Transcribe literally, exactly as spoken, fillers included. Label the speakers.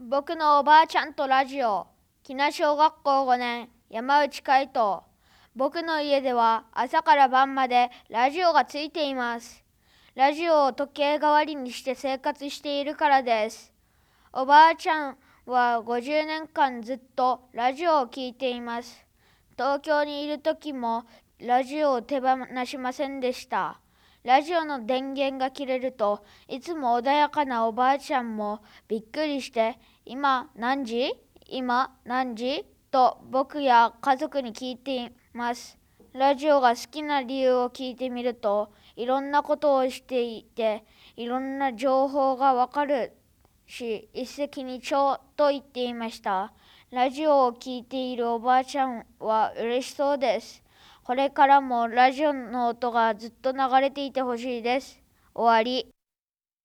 Speaker 1: 僕のおばあちゃんとラジオ。木名小学校ごねん、山内海斗。僕の家では朝から晩までラジオがついています。ラジオを時計代わりにして生活しているからです。おばあちゃんはごじゅうねんかんずっとラジオを聞いています。東京にいる時もラジオを手放しませんでした。ラジオの電源が切れるといつも穏やかなおばあちゃんもびっくりして、今何時？今何時？と僕や家族に聞いています。ラジオが好きな理由を聞いてみると、いろんなことをしていていろんな情報がわかるし、一石二鳥と言っていました。ラジオを聞いているおばあちゃんは嬉しそうです。これからもラジオの音がずっと流れていてほしいです。終わり。